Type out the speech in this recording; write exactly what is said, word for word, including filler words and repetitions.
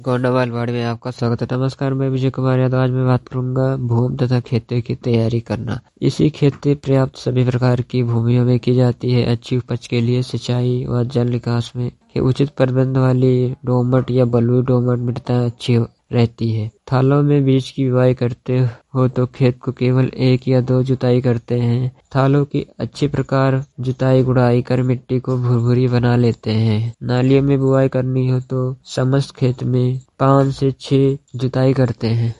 गोंडावाल बाड़ी में आपका स्वागत है। नमस्कार, मैं विजय कुमार यादव। आज मैं बात करूंगा भूमि तथा खेती की तैयारी करना। इसी खेती पर्याप्त सभी प्रकार की भूमियों में की जाती है। अच्छी उपज के लिए सिंचाई व जल निकास में के उचित प्रबंध वाली दोमट या बलुई दोमट मिट्टियां अच्छी रहती है। थालों में बीज की बुआई करते हो तो खेत को केवल एक या दो जुताई करते हैं। थालों की अच्छी प्रकार जुताई गुड़ाई कर मिट्टी को भुरभुरी बना लेते हैं। नालियों में बुआई करनी हो तो समस्त खेत में पाँच से छह जुताई करते हैं।